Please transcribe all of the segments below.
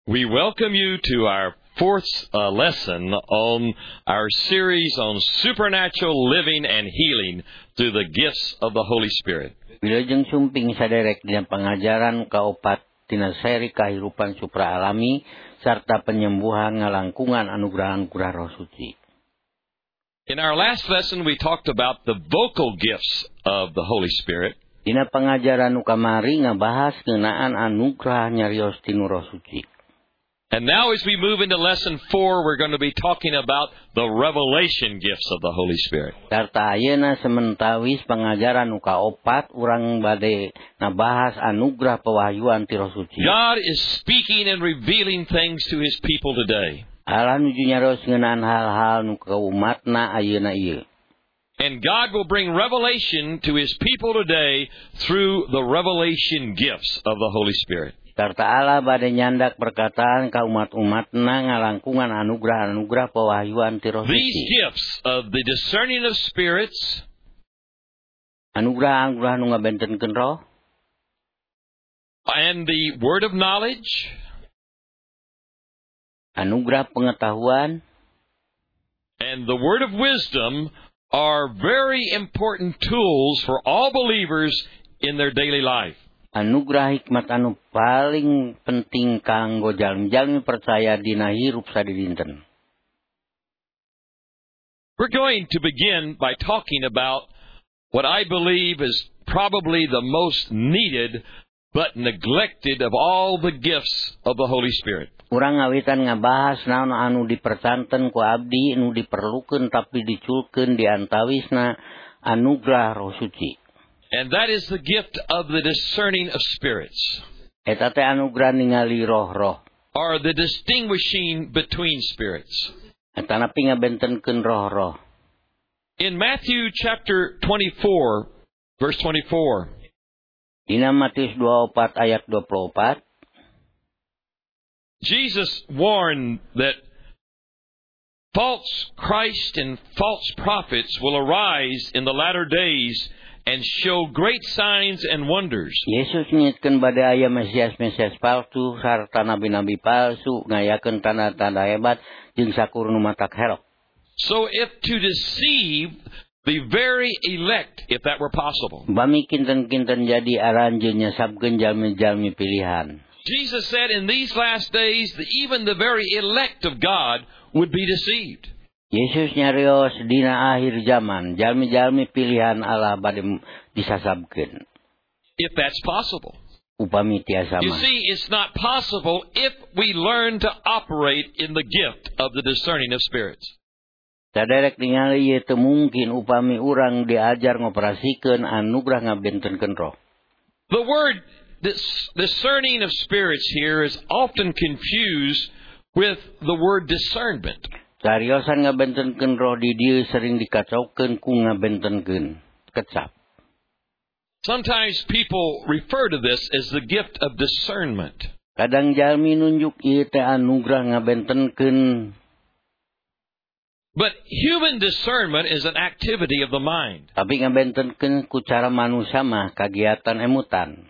We welcome you to our fourth lesson on our series on supernatural living and healing through the gifts of the Holy Spirit. Wilujeng sumping saderek dina pengajaran kaopat tina seri kahirupan supraalami sarta penyembuhan ngalangkungan anugerah-anugerah Roh Suci. In our last lesson, we talked about the vocal gifts of the Holy Spirit. Dina pengajaran nu kamari ngabahas ngeunaan anugerah nyarios tinu Roh Suci. And now as we move into lesson 4, we're going to be talking about the revelation gifts of the Holy Spirit. Sarta ayeuna sementawis pengajaran nu kaopat urang bade ngabahas anugerah pewahyuan ti Roh Suci. God is speaking and revealing things to His people today. Allah nuju nyarios ngeunaan hal-hal nu ka umatna ayeuna ieu. And God will bring revelation to His people today through the revelation gifts of the Holy Spirit. Sarta Allah bade nyandak perkataan ka umat-umatna ngalangkungan anugerah-anugerah pewahyuan ti Roh Suci. These gifts of the discerning of spirits, anugerah-anugerah nu ngabentenkeun roh, and the word of knowledge, anugerah pengetahuan, and the word of wisdom are very important tools for all believers in their daily life. Anugerah hikmat anu paling penting kanggo jalmi-jalmi percaya dina hirup sadidinten. We're going to begin by talking about what I believe is probably the most needed but neglected of all the gifts of the Holy Spirit. Urang ngawitan ngabahas naon anu dipercanten ku abdi nu diperlukeun tapi diculkeun diantawisna anugerah Roh Suci. And that is the gift of the discerning of spirits. Eta teh anugerah ningali roh-roh. Or the distinguishing between spirits. Eta napi ngabentenkeun roh-roh. In Matthew chapter 24, verse 24. Dina Matius 24 ayat 24. Jesus warned that false Christ and false prophets will arise in the latter days and show great signs and wonders. Yesus nyitkeun bade aya Mesias-Mesias palsu sarta nabi-nabi palsu ngayakeun tanda-tanda hebat jeung sakur nu matak helok. So if to deceive the very elect, if that were possible. Bami kinten-kinten jadi aranjeun nyasabkeun jalmi-jalmi pilihan. Jesus said in these last days that even the very elect of God would be deceived. Yesus nyarios dina akhir zaman jalmi-jalmi pilihan Allah bade disasabkeun. If that's possible. Upami tiasa You mah. see, it's not possible if we learn to operate in the gift of the discerning of spirits. Saderek ningali ieu teu mungkin upami urang diajar ngoperasikeun anugerah ngabentenkeun roh. The word discerning of spirits here is often confused with the word discernment. Cariosan ngabentenkeun roh di dieu sering dikacaukeun ku ngabentenkeun kecap. Sometimes people refer to this as the gift of discernment. Kadang jalmi nunjuk ieu teh anugerah ngabentenkeun. But human discernment is an activity of the mind. Tapi ngabentenkeun ku cara manusia mah kagiatan emutan.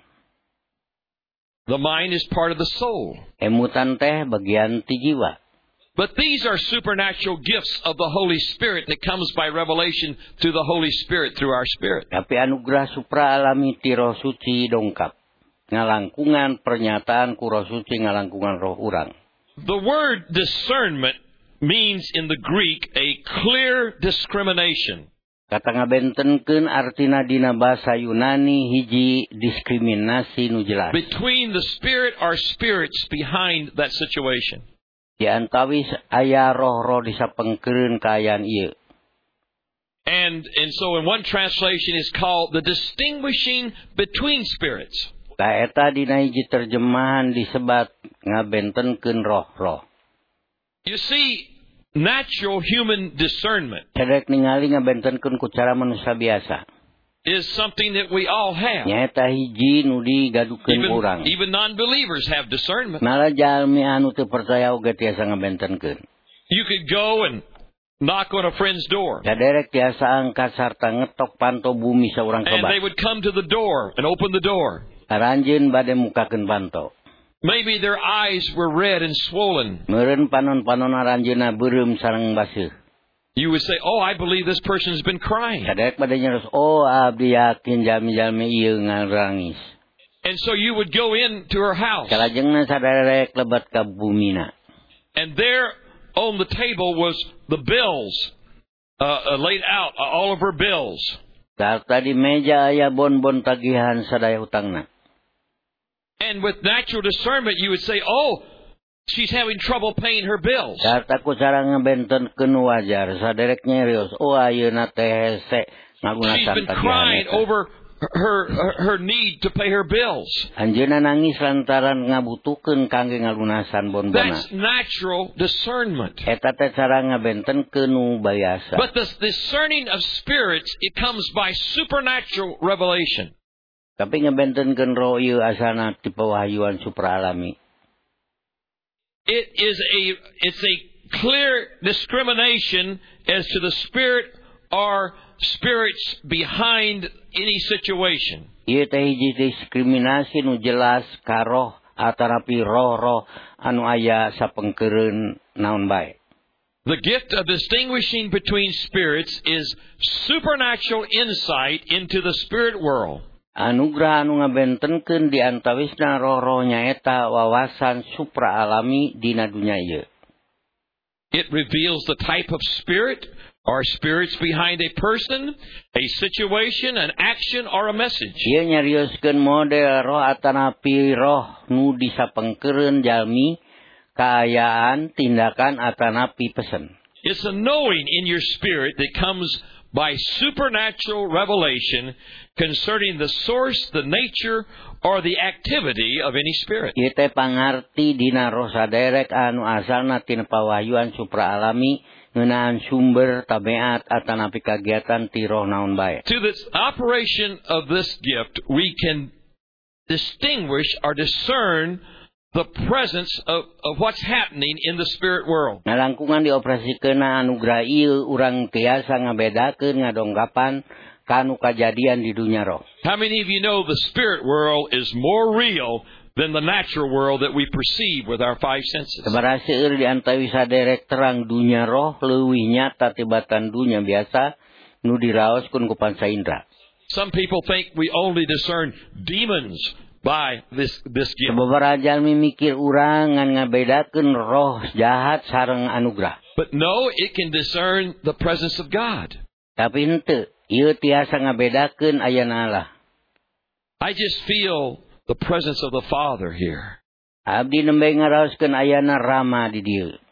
The mind is part of the soul. Emutan teh bagian ti jiwa. But these are supernatural gifts of the Holy Spirit that comes by revelation through the Holy Spirit through our spirit. Tapi anugerah supraalami ti Roh Suci dongkap. Ngalangkungan pernyataan ku Roh Suci ngalangkungan roh urang. The word discernment means in the Greek a clear discrimination. Kata ngabentenkeun artina dina basa Yunani hiji diskriminasi nu jelas. Between the spirit or spirits behind that situation. Di antawis aya roh-roh disapengkeun kaayaan ieu. And so in one translation is called the distinguishing between spirits. Ka eta dina hiji terjemahan disebat ngabentenkeun roh-roh. You see, natural human discernment Cerek ningali ngabentenkeun ku cara manusia biasa. is something that we all have. Nyaeta hiji nu digadukeun urang. Even non-believers have discernment. Malah jalmi anu teu percaya oge tiasa ngabentenkeun. You could go and knock on a friend's door. Saderek tiasa angkat sarta ngetok panto bumi saurang And they kebat. would come to the door and open the door. Aranjeun bade mukakeun panto. Maybe their eyes were red and swollen. Meureun panon-panon aranjeunna beureum sareng baseuh. You would say, oh, I believe this person has been crying. Saderek bade nyaros, oh abdi yakin jalmi-jalmi ieu ngarangis. And so you would go into her house. Kalajengna saderek lebat ka bumina. And there on the table was the bills laid out, all of her bills. Sarta di meja aya bon-bon tagihan sadaya hutangna. And with natural discernment, you would say, oh, she's having trouble paying her bills. Sarta ku cara ngabentenkeun wajar saderek nyerios, oh ayeuna teh hese ngagunasan She's been tagihan crying eta. over her need to pay her bills. Anjeunna nangis lantaran ngabutuhkeun kangge ngalunasan bon-bona. That's natural discernment. Eta teh cara ngabentenkeun nu biasa. But the discerning of spirits, it comes by supernatural revelation. Tapi ngabentenkeun roh ieu asana ti pawahyuan supraalami. It's a clear discrimination as to the spirit or spirits behind any situation. Ieu teh hiji diskriminasi nu jelas ka roh atarapi roh-roh anu aya sapengkeureun naon bae. The gift of distinguishing between spirits is supernatural insight into the spirit world. Anugerah anu ngabentenkeun di antawisna roh-roh nyaeta wawasan supraalami dina dunya ieu. It reveals the type of spirit or spirits behind a person, a situation, an action, or a message. Ieu nyarioskeun model roh atanapi roh nu disapengkeureun jalmi, kaayaan, tindakan atanapi pesen. It's a knowing in your spirit that comes by supernatural revelation concerning the source, the nature, or the activity of any spirit. Ieu teh pangarti dina roh saderek anu asalna tina pawahyuan supraalami ngeunaan sumber tabeat atanapi kagiatan ti roh naon bae. To the operation of this gift, we can distinguish or discern the presence of what's happening in the spirit world. Nalangkungan dioperasikeunna anugerah ieu urang tiasa ngabedakeun ngadonggapan kanu kajadian di dunia roh. How many of you know the spirit world is more real than the natural world that we perceive with our five senses? Sabaraha seueur di antawi saderek terang dunia roh leuwih nyata tibatan dunia biasa nu diraoskeun ku panca indra. Some people think we only discern demons by this gift. Sababaraha jalmi mikir urang ngan ngabedakeun roh jahat sareng anugerah. But no, it can discern the presence of God. Tapi henteu, ieu tiasa ngabedakeun ayana Allah. I just feel the presence of the Father here. Abdi nembe ngaraoskeun ayana Rama di dieu.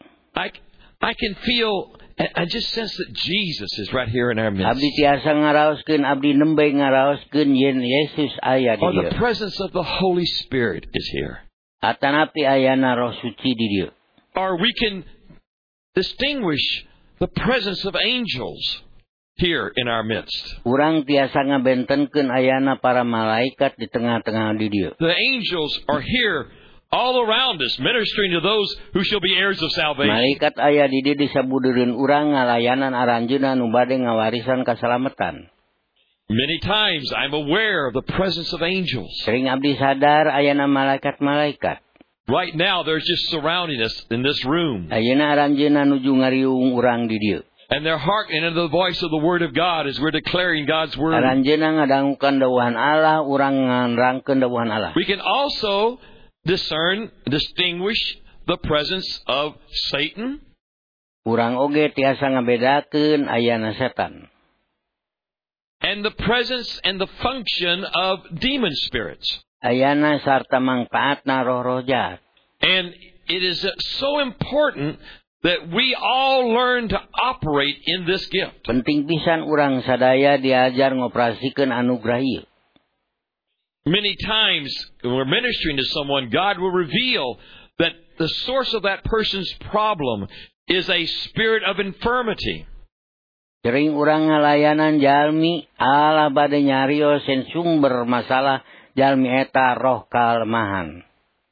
I can feel, I just sense that Jesus is right here in our midst. Abdi tiasa ngaraoskeun, abdi nembe ngaraoskeun yen Yesus aya di Or dieu. the presence of the Holy Spirit is here. Atanapi ayana roh suci di dieu. Or we can distinguish the presence of angels here in our midst. Urang tiasa ngabentenkeun ayana para malaikat di tengah-tengah di dieu. The angels are here all around us, ministering to those who shall be heirs of salvation. Malaikat aya di dieu disabudeureun urang ngalayanan aranjeunna nu bade ngawarisan kasalamatan. Many times I'm aware of the presence of angels. Sering abdi sadar ayana malaikat-malaikat. Right now they're just surrounding us in this room. Ayeuna aranjeunna nuju ngariung urang di dieu. And they're hearkening to the voice of the Word of God as we're declaring God's Word. Aranjeunna ngadangukeun dawuhan Allah, urang nganrangkeun dawuhan Allah. We can also distinguish the presence of Satan. Urang oge tiasa ngabedakeun ayana setan. And the presence and the function of demon spirits. Ayana sarta mangpaatna roh-roh jahat. And it is so important that we all learn to operate in this gift. Penting pisan urang sadaya diajar ngoperasikeun anugerah ieu. Many times when we're ministering to someone, God will reveal that the source of that person's problem is a spirit of infirmity. Sering urang ngalayanan jalmi, Allah bade nyarios sen sumber masalah jalmi eta roh kalemahan.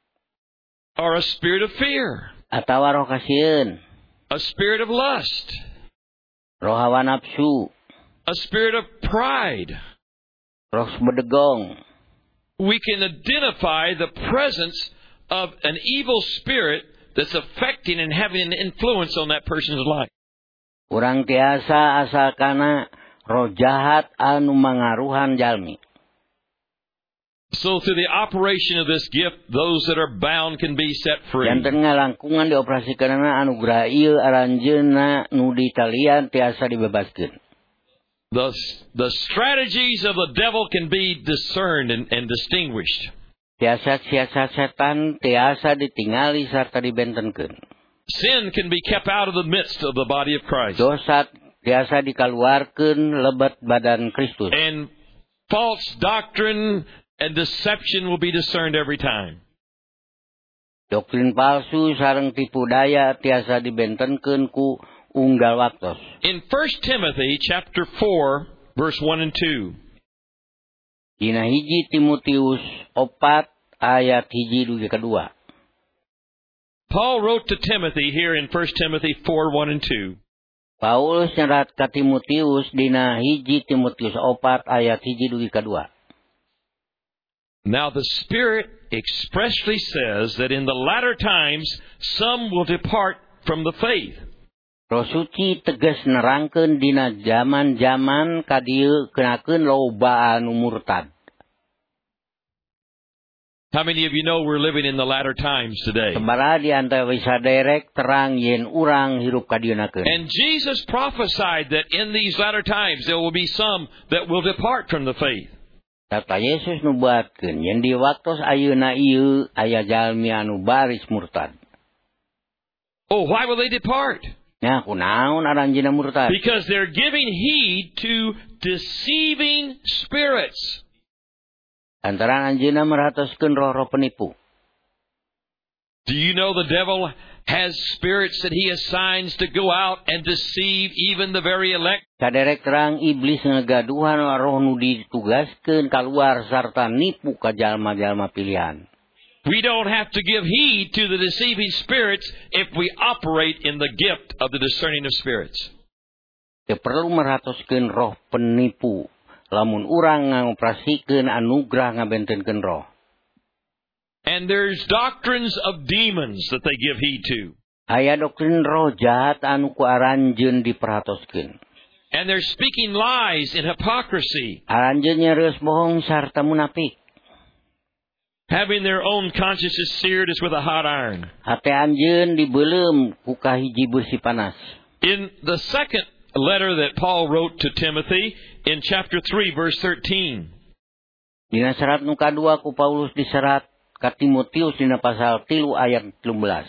Or a spirit of fear. Atawa roh kasieun. A spirit of lust. Roh hawa nafsu. A spirit of pride. Roh bedegong. We can identify the presence of an evil spirit that's affecting and having an influence on that person's life. Urang tiasa asa kana roh jahat anu mangaruhan jalmi. So through the operation of this gift, those that are bound can be set free. Janten ngalangkungan dioperasikanana anugerah ieu aranjeunna nu ditalian tiasa dibebaskeun. The strategies of the devil can be discerned and distinguished. Siasat-siasat setan tiasa ditingali sarta dibentenkeun. Sin can be kept out of the midst of the body of Christ. Dosa tiasa dikaluarkeun lebet badan Kristus. And false doctrine and deception will be discerned every time. Doktrin palsu sareng tipu daya tiasa dibentenkeun ku unggal waktos. In 1 Timothy chapter 4 verse 1 and 2. Dina hiji Timotius 4 ayat hiji dugi kedua. Paul wrote to Timothy here in 1 Timothy 4, 1 and 2. Paulus nyerat ka Timotius dina hiji Timotius 4 ayat hiji dugi kedua. Now the Spirit expressly says that in the latter times some will depart from the faith. Roh suci tegas nerangkeun dina zaman-zaman kadieu kenakeun loba anu murtad. How many of you know we're living in the latter times today? Sabaraha di antara saderek terang yen urang hirup kadienakeun. And Jesus prophesied that in these latter times there will be some that will depart from the faith. Sarta Yesus nubuatkeun yen di waktos ayeuna ieu aya jalmi anu baris murtad. Oh, why will they depart? Nya kunaon aranjeunna murtad? Because they're giving heed to deceiving spirits. Antara anjeunna merhatoskeun roh-roh penipu. Do you know the devil has spirits that he assigns to go out and deceive even the very elect? Saderek terang iblis ngagaduhan roh nu ditugaskeun kaluar sarta nipu ka jalma-jalma pilihan. We don't have to give heed to the deceiving spirits if we operate in the gift of the discerning of spirits. Teu perlu merhatoskeun roh penipu lamun urang ngoperasikeun anugerah ngabentenkeun roh. And there's doctrines of demons that they give heed to. Aya doktrin roh jahat anu ku aranjeun diperhatoskeun. And they're speaking lies and hypocrisy. Aranjeun nyareus bohong sarta munafik. Having their own consciences seared as with a hot iron. Hate anjeun dibeuleum ku kahiji beusi panas. In the second letter that Paul wrote to Timothy, in chapter 3, verse 13. Dina serat nu kadua ku Paulus diserat ka Timotius dina pasal 3 ayat 13.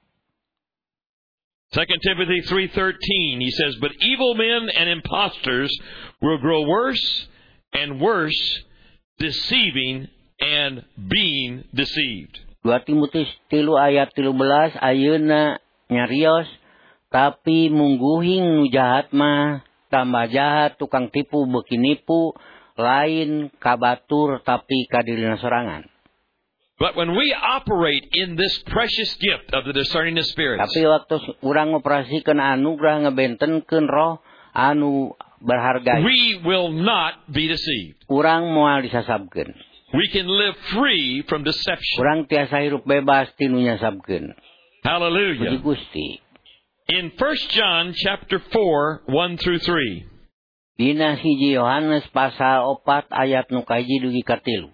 2 Timothy 3:13, he says, "But evil men and impostors will grow worse and worse, deceiving and being deceived." 2 Timotius 3 ayat 13 ayeuna nyarios, tapi mungguhing nu jahat mah tambah jahat, tukang tipu beuki nipu, lain kabatur tapi kadirina sorangan. But when we operate in this precious gift of the discerning of spirits, tapi waktu urang operasikeun anugerah ngabentenkeun roh anu berharga, we will not be deceived. Urang moal disasabkeun. We can live free from deception. Urang tiasa hirup bebas tinu nyasabkeun. Hallelujah. Puji Gusti. In 1 John chapter 4, 1 through 3. Dina hiji Yohanes pasal 4 ayat nu kahiji dugi ka 3.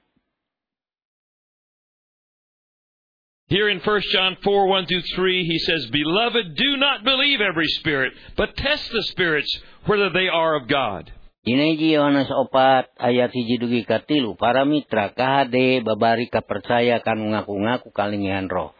Here in 1 John 4, 1 through 3, he says, "Beloved, do not believe every spirit, but test the spirits whether they are of God." Dina hiji Yohanes 4 ayat hiji dugi ka 3. Para mitra kahade babari kapercaya kanu ngaku-ngaku kalingihan roh.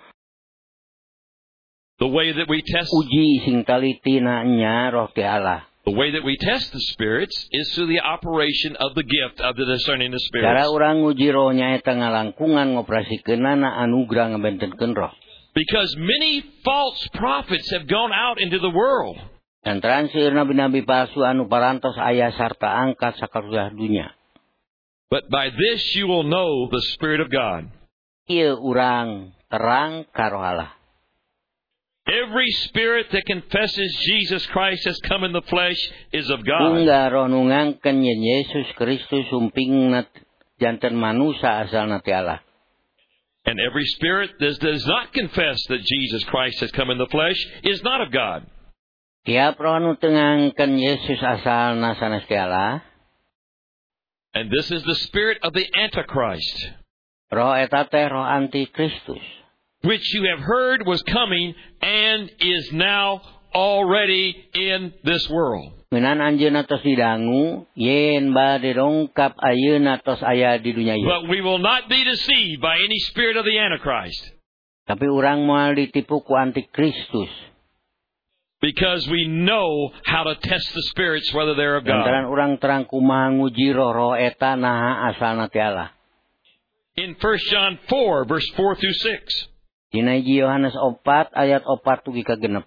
The way that we test Uji sing talitina nya roh ti Allah. The way that we test the spirits is through the operation of the gift of the discerning of spirits. Cara urang nguji roh nyaeta ngalangkungan ngoperasikeunana anugerah ngabentenkeun roh. Because many false prophets have gone out into the world. Antara seueur nabi-nabi palsu anu parantos aya sarta angkat sakarya dunya. But by this you will know the Spirit of God. Ieu urang terang ka roh Allah. Every spirit that confesses Jesus Christ has come in the flesh is of God. Ungga roh nu ngangken yen Yesus Kristus sumpingna janten manusia asalna ti Allah. And every spirit that does not confess that Jesus Christ has come in the flesh is not of God. Tiap roh nu teu ngangkeun Yesus asalna sanes ti Allah. And this is the spirit of the Antichrist, Roh eta teh roh antikristus. which you have heard was coming and is now already in this world. Ngeunaan anjeunna tos didangu, yen bade dongkap ayeuna tos aya di dunya ieu. But we will not be deceived by any spirit of the Antichrist, Tapi urang moal ditipu ku antikristus. because we know how to test the spirits whether they're of Lantaran God. urang terang kumaha nguji roh eta naha asalna ti Allah. In 1 John 4, verse 4 through 6, Dina hiji Yohanes 4 ayat 4 tugi ka genep.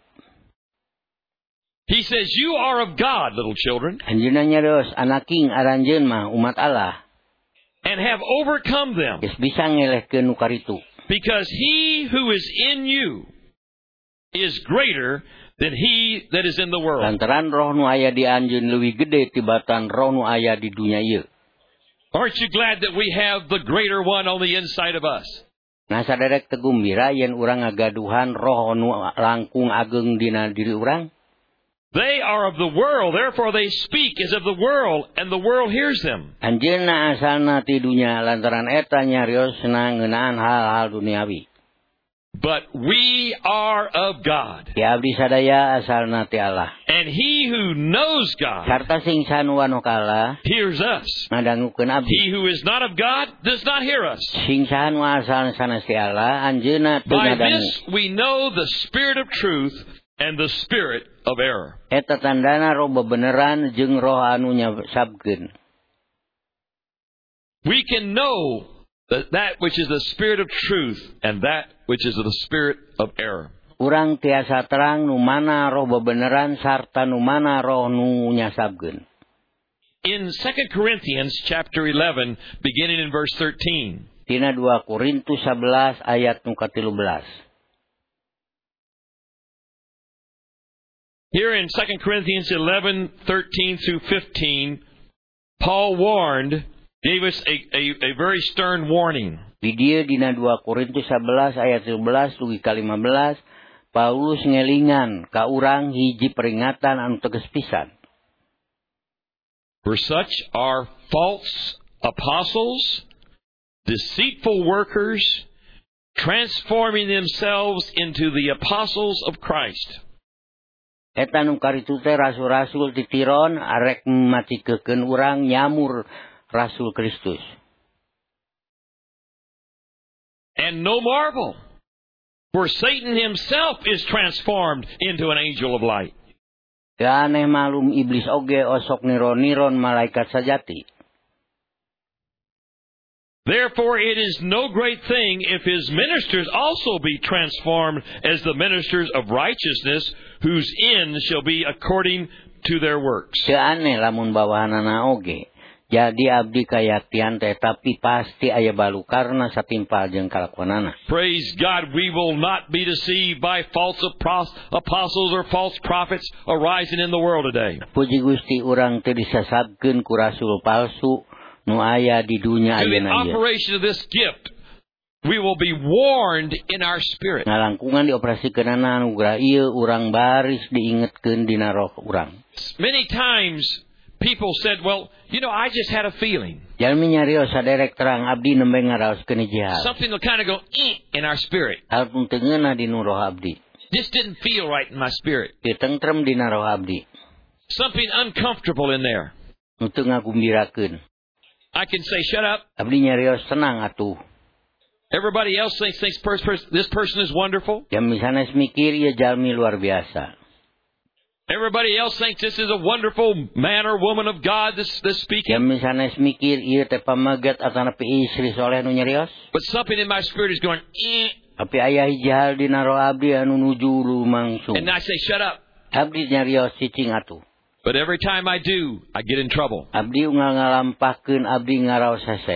he says, "You are of God, little children, Anjeunna nyarios anaking aranjeun mah umat Allah. and have overcome them, Geus bisa ngelehkeun nu karitu. because he who is in you is greater than he that is in the world." Lantaran roh nu aya di anjeun leuwih gede tibatan roh nu aya di dunya ieu. Aren't you glad that we have the greater one on the inside of us? Nah saderek teu gumbira yen urang ngagaduhan roh nu langkung ageng dina diri urang. They are of the world, therefore they speak as of the world, and the world hears them. Anjeunna asalna ti dunya lantaran eta nyariosna ngeunaan hal-hal duniawi. But we are of God. Ti abdi sadaya asalna ti Allah. And he who knows God Sarta sing sanuan kala hears us. ngadangukeun abdi. He who is not of God does not hear us. Sing sanu asalna sanes ti Allah anjeunna teu By ngadangu. this we know the spirit of truth and the spirit of error. Eta tandana roh bebeneran jeung roh anu nyabkeun. We can know that which is the spirit of truth and that which is the spirit of error. Urang tiasa terang nu mana roh bebeneran sarta nu mana roh nu nyasabkeun. In 2 Corinthians chapter 11, beginning in verse 13, Dina 2 Korintus 11 ayat nu ka-13. here in 2 Corinthians 11, 13 through 15, Paul gave us a very stern warning. Di dieu dina 2 Korintus 11 ayat 11 dugi ka 15, Paulus ngelingan ka urang hiji peringatan anu tegas pisan. For such are false apostles, deceitful workers, transforming themselves into the apostles of Christ. Eta nu karitu teh rasul-rasul titiron arek matikeun urang nyamur Rasul Kristus. And no marvel, for Satan himself is transformed into an angel of light. Teu aneh malum iblis oge osok niron-niron malaikat sajati. Therefore it is no great thing if his ministers also be transformed as the ministers of righteousness, whose end shall be according to their works. Teu aneh lamun bawahanana oge. Jadi abdi kayaktian teh tapi pasti aya balukarna satimpal jeung kalakuanana. Praise God, we will not be deceived by false apostles or false prophets arising in the world today. Puji Gusti urang teu disasabkeun ku rasul palsu nu aya di dunya To the ayeuna ieu. operation of this gift, we will be warned in our spirit. Ngalangkungan dioperasikeunana anugerah ieu urang baris diingetkeun dina roh urang. Many times people said, well, I just had a feeling. Jalmi nyarios saderek terang abdi nembe ngaraoskeun hiji hal. Something will kind of go in our spirit. Hal pun teu ngeunah di nu roh abdi. This didn't feel right in my spirit. Teu tentrem dina roh abdi. Something uncomfortable in there. Nu teu ngagumbirakeun. I can say, shut up. Abdi nyarios tenang atuh. Everybody else thinks this person is wonderful. Jam sanes mikir ieu jalmi luar biasa. Everybody else thinks this is a wonderful man or woman of God that's speaking. Jam sanes mikir ieu teh pamaget atanapi istri soleh nu nyarios. But something in my spirit is going, Tapi aya hiji hal dina roh abdi anu nuju lumangsung. and I say, shut up. Abdi nyarios cicing atuh. But every time I do, I get in trouble. Abdi unggal ngalampahkeun abdi ngaraos hese.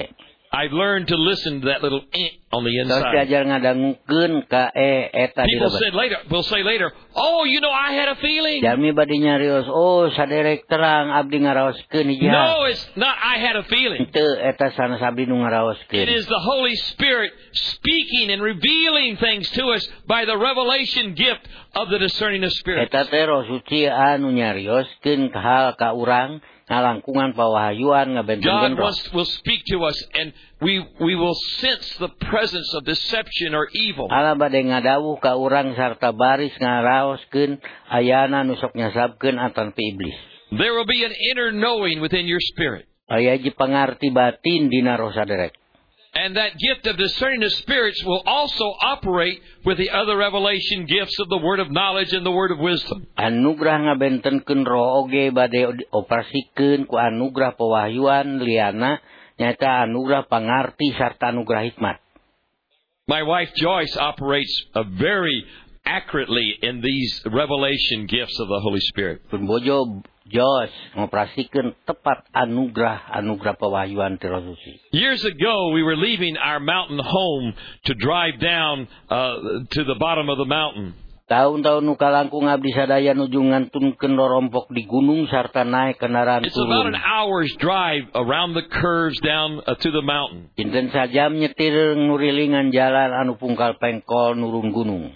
I've learned to listen to that little on the Terus inside. diajar ngadangukeun ka eta di People lebat. will say later, oh, I had a feeling. Jami badi nyarios, oh saderek terang abdi ngaraoskeun hiji hal. No, it's not I had a feeling. Henteu eta sanes abdi nu It ngaraoskeun. is the Holy Spirit speaking and revealing things to us by the revelation gift of the discerning of spirits. Eta teh Roh Suci anu nyarioskeun hal ka urang ngalangkungan pawahayuan ngabentenkeun God roh. will speak to us, and we will sense the presence of deception or evil. Allah bade ngadawuh ka urang sarta baris ngaraoskeun ayana nu sok nyasabkeun atanpi iblis. There will be an inner knowing within your spirit. Aya ji pangarti batin dina roh saderek. And that gift of discerning of spirits will also operate with the other revelation gifts of the word of knowledge and the word of wisdom. Anugrah ngabentenkeun roh oge bade operasikeun ku anugrah pewahyuan liana nyata anugrah pangarti sarta anugrah hikmat. My wife Joyce operates very accurately in these revelation gifts of the Holy Spirit. Pun bojo Jos ngoperasikeun tepat anugrah pewahyuan ti Roh Suci. Years ago, we were leaving our mountain home to drive down to the bottom of the mountain. Tahun-tahun nu kalangkung abdi sadaya nuju ngantunkeun rorompok di gunung sarta naik kendaraan It's about an turun. hour's drive around the curves down to the mountain. Dinten sajam nyetir ngurilingan jalan anu pungkal pengkol nurun gunung.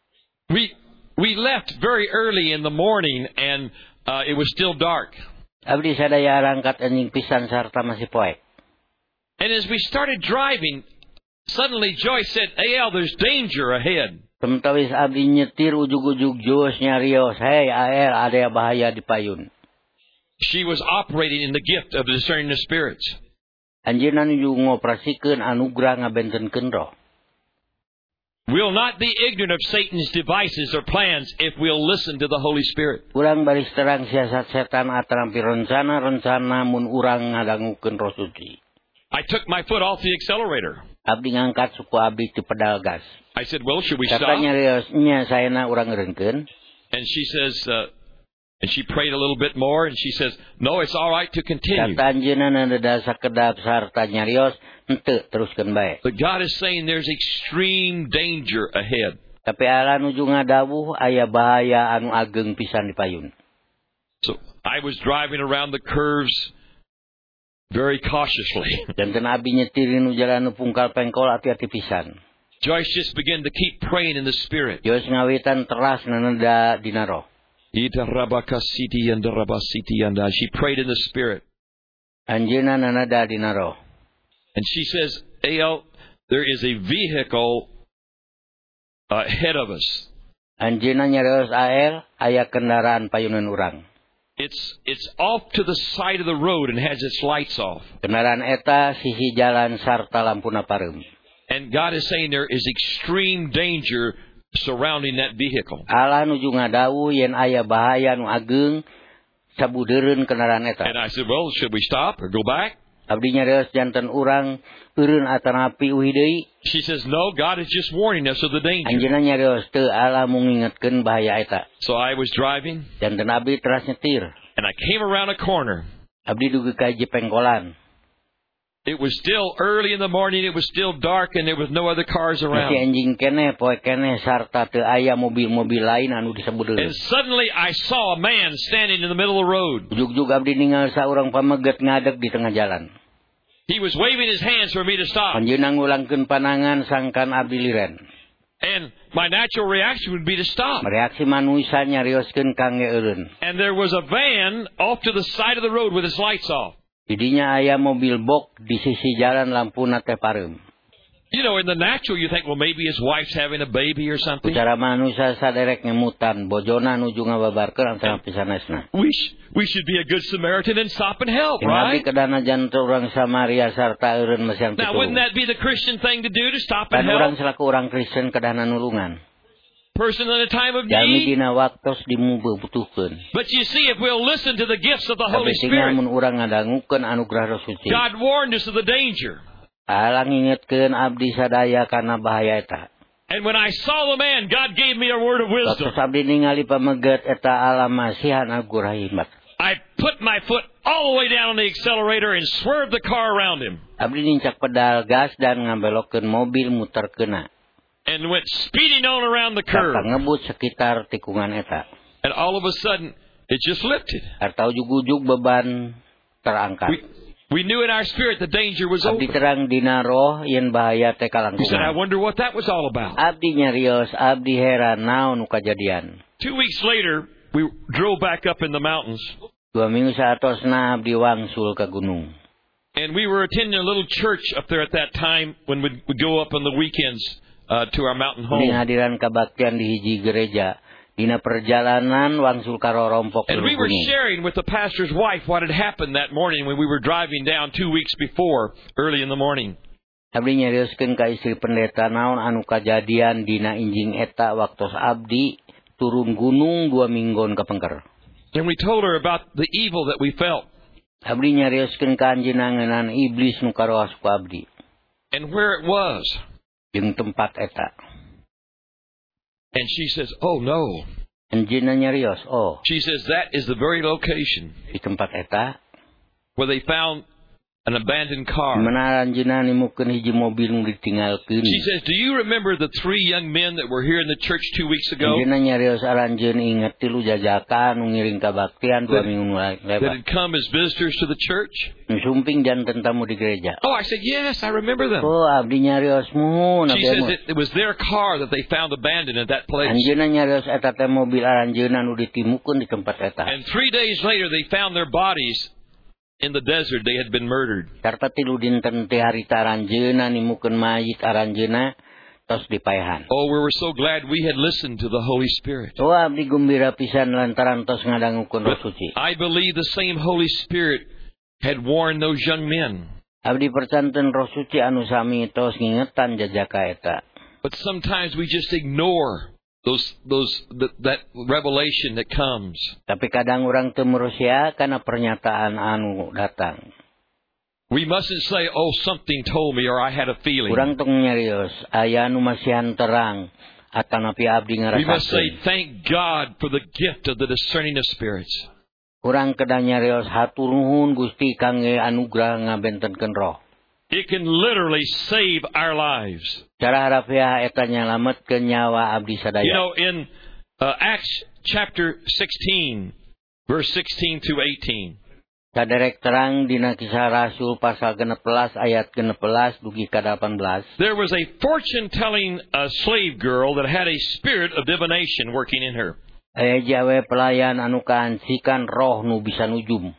We left very early in the morning, and it was still dark. Abdi sadaya rangkat anjing pisan sarta masih poek. And as we started driving, suddenly Joyce said, "Al, there's danger ahead." Sementawis abdi nyetir ujug-ujug Jos nyarios, "Hey, AL, ada bahaya di payun." She was operating in the gift of discerning the spirits. Anjeunna nuju ngoperasikeun anugrah ngabentenkeun roh. We'll not be ignorant of Satan's devices or plans if we'll listen to the Holy Spirit. Urang baris terang siasat setan atarampi rencana-rencana mun urang ngadangukeun Roh Suci. I took my foot off the accelerator. Abdi ngangkat suku abdi ti pedal gas. I said, "Well, should we stop?" Katanya rios, nya saena urang ngereungkeun. And she says, and she prayed a little bit more, and she says, "No, it's all right to continue." Kata anjeunna nanda sakedap sarta nyarios, henteu teruskeun bae. But God is saying there's extreme danger ahead. Tapi Allah nuju ngadawuh aya bahaya anu ageng pisan di payun. So I was driving around the curves very cautiously. Janten abi nyetirin nu jalan nu pungkal pengkol hati-hati pisan. Joyce just began to keep praying in the Spirit. Jos ngawitan teras nananda dina roh. She prayed in the Spirit. Anjeunna nanada dina roh. And she says, "Al, there is a vehicle ahead of us. Anjeunna nyarios AL aya kendaraan payunan urang. It's off to the side of the road and has its lights off." Kendaraan eta sisi jalan sarta lampuna pareum. And God is saying there is extreme danger surrounding that vehicle. Allah nuju ngadawuh yen aya bahaya nu ageng sabudeureun kendaraan eta. And I said, "Well, should we stop or go back?" Abdi nyarios janten urang eureun atanapi uhi deui. She says, "No, God is just warning us of the danger." Anjeunna nyarios teu Allah mung ngingetkeun bahaya eta. So I was driving, Janten abdi teras nyetir. and I came around a corner. Abdi dugi ka hiji pengkolan. It was still early in the morning. It was still dark, and there was no other cars Masih around. anjing kene poe kene sarta teu aya mobil-mobil lain anu disebuteuleun. And suddenly I saw a man standing in the middle of the road. Ujug-ujug abdi ningal saurang pameget ngadeg di tengah jalan. He was waving his hands for me to stop. Anjeunna ngulangkeun panangan sangkan abdi liren. And my natural reaction would be to stop. Reaksi manusia nyarioskeun kangge eureun. And there was a van off to the side of the road with its lights off. Didinya aya mobil box di sisi jalan lampuna teh pareum. You know, in the natural, you think, well, maybe his wife's having a baby or something. Cara manusia saderek ngemutan, bojona nuju ngababarkeun antara pisanesna. We should be a good Samaritan and stop and help, Nabi right? kedana jantung orang Samaria sarta eureun mesian Now, wouldn't pitulung. that be the Christian thing to do, to stop and Kan orang help? selaku orang Kristen kedana nulungan. Person in a time of Jalmi need. dina waktos dimubutuhkeun. But you see, if we'll listen to the gifts of the Tapi Holy tinggal Spirit, mun urang ngadangukeun anugerah Roh Suci. God warned us of the danger. Allah ngingetkeun abdi sadaya kana bahaya eta. And when I saw the man, God gave me a word of wisdom. Waktu abdi ningali pameget eta Allah masihan anugerah hikmat. I put my foot all the way down on the accelerator and swerved the car around him. Abdi nincak pedal gas dan ngabelokkeun mobil muter keuna. And went speeding on around the Sarta curve. ngebut sekitar tikungan eta. And all of a sudden, it just lifted. Harta ujug-ujug beban terangkat. We knew in our spirit the danger was over. Abdi terang dina roh yen bahaya teh We said, I kalangkungan. wonder what that was all about. Abdi nyarios, abdi heran naon nu kajadian. 2 weeks later, we drove back up in the mountains. 2 minggu saatosna abdi wangsul ka gunung. And we were attending a little church up there at that time when we'd go up on the weekends to our mountain Abdi home. ngadiran kabaktian di hiji gereja. Dina perjalanan wangsul ka rorompok And we were gunung. sharing with the pastor's wife what had happened that morning when we were driving down 2 weeks before, early in the morning. Abdi nyarioskeun ka istri pendeta naon anu kajadian dina injing eta waktos abdi turun gunung 2 minggon kapengker. And we told her about the evil that we felt Abdi nyarioskeun ka anjeunna ngeunaan iblis nu karoas ku abdi. and where it was. Jeung tempat eta. And she says, oh no. Anjeunna nyarios, oh, She says, that is the very location di tempat eta where they found an abandoned car. mana anjeunna nimukeun hiji mobil nu ditinggalkeun. She says, do you remember the 3 young men that were here in the church 2 weeks ago Anjeunna nyarios aranjeun inget 3 jajaka nu ngiring kabaktian 2 minggu nu that lewat. had come as visitors to the church? Nu sumping janten tamu di gereja. Oh, I said, yes, I remember them. Oh, abdi nyarios muhun She abdi says mah. it was their car that they found abandoned at that place. Anjeunna nyarios eta teh mobil aranjeunna nu ditimukeun di tempat eta. And 3 days later, they found their bodies in the desert. They had been murdered. Sarta 3 dinten teh harita aranjeunna nimukeun mayit aranjeunna tos dipaehan. Oh, we were so glad we had listened to the Holy Spirit. Oh, abdi gembira pisan lantaran tos ngadangukeun Roh But Suci. I believe the same Holy Spirit had warned those young men. Abdi percanten Roh Suci anu sami tos ngingetan jajaka eta. But sometimes we just ignore that revelation that comes. Tapi kadang urang teu merosia kana pernyataan anu datang. We mustn't say, oh, something told me or I had a feeling. Urang tong nyarios aya nu masihan terang atanapi abdi We must say, ngarasakeun. thank God for the gift of the discerning of spirits. Urang kedah nyarios hatur nuhun Gusti kangge anugerah ngabentenkeun roh. It can literally save our lives. Cara harafiah eta nyalametkeun nyawa abdi sadaya. You know, in Acts chapter 16, verse 16 to 18, Saderek terang dina Kisah Rasul pasal 16 ayat 16 dugi ka 18. there was a fortune-telling slave girl that had a spirit of divination working in her. Aya jawe pelayan anu kaansikan roh nu bisa nujum.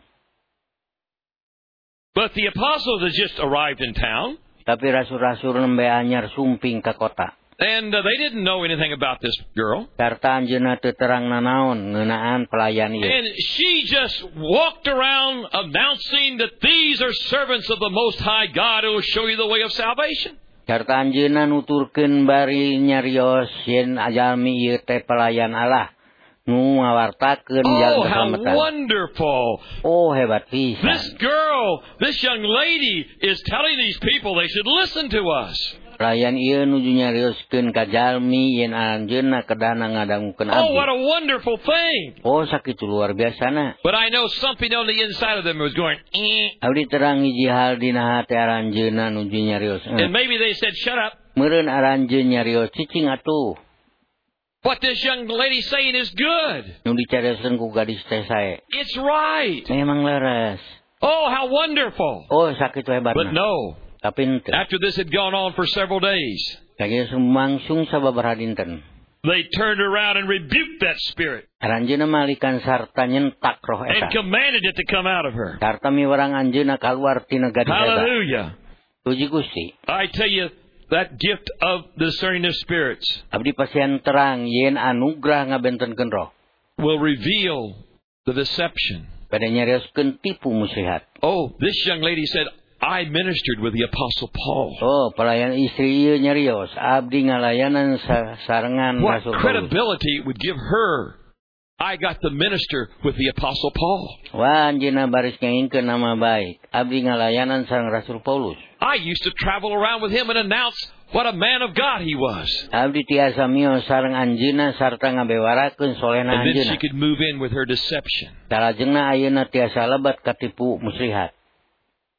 But the apostles had just arrived in town, Tapi rasul-rasul nembe anyar sumping ka kota. and they didn't know anything about this girl. Sarta anjeunna teu terang nanaon ngeunaan pelayan ieu. And she just walked around announcing that these are servants of the Most High God who will show you the way of salvation. Sarta anjeunna nuturkeun bari nyarios yen ajalmi ieu teh pelayan Allah nu ngawartakeun Oh, jalan how keselamatan. wonderful. Oh, hebat This pisan. girl, this young lady is telling these people they should listen to us. Pelayan ieu nuju nyarioskeun ka jalmi yen anjeunna kedana ngadangukeun Oh, what abdi. a wonderful thing. Oh, sakitu luar biasana. But I know something on the inside of them was going, Abdi terang hiji hal dina hate aranjeunna nuju nyarios. and maybe they said, shut up. Meureun aranjeun nyarios cicing atuh. What this young lady's saying is good. Nu dicarioskeun ku gadis teh sae. It's right. Memang leres. Oh, how wonderful. Oh, sakitu But hebatna. no, Tapi henteu. after this had gone on for several days, Kaya sumangsung sababaraha dinten. they turned around and rebuked that spirit Aranjeunna malikan sarta nyentak roh and eta. commanded it to come out of her. Sarta miwarang anjeunna kaluar tina gadis eta. Hallelujah. Puji Gusti. I tell you, that gift of discerning of spirits Abdi pasian terang yen anugerah ngabentenkeun roh. will reveal the deception. Pada nyarioskeun tipu muslihat. Oh, this young lady said, I ministered with the Apostle Paul. Oh, pelayan istri ieu nyarios. Abdi ngalayanan sarengan What Rasul Paulus. credibility would give her? I got to minister with the Apostle Paul. Wah, anjeunna baris ngengkeun nama baik. Abdi ngalayanan sareng Rasul Paulus. I used to travel around with him and announce what a man of God he was. Abdi tiasa mio sareng anjeunna sarta ngabewarakeun solehna And then she anjeunna. could move in with her deception. Salajengna ayeuna tiasa lebat katipu muslihat.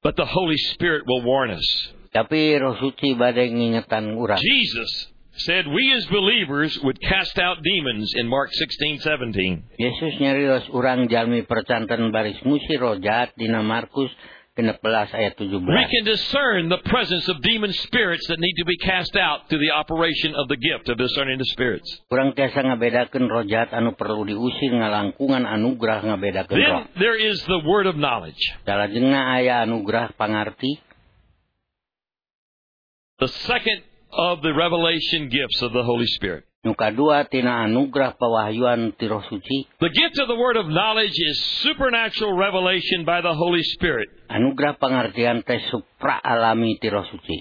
but the Holy Spirit will warn us. Tapi Roh Suci bade ngingetan urang. Jesus said we as believers would cast out demons in Mark 16:17. Yesus nyarios urang jalmi percanten baris ngusir roh jahat dina Markus 16 ayat 17. We can discern the presence of demon spirits that need to be cast out through the operation of the gift of discerning the spirits. Urang tiasa ngabedakeun roh jahat anu perlu diusir ngalangkungan anugerah ngabedakeun roh. Then there is the word of knowledge. Salajengna aya anugerah pangarti. The second of the revelation gifts of the Holy Spirit. Nu kadua tina anugerah pawahyuan ti Roh Suci. The gift of the word of knowledge is supernatural revelation by the Holy Spirit. Anugerah pangartian teh supra alami ti Roh Suci.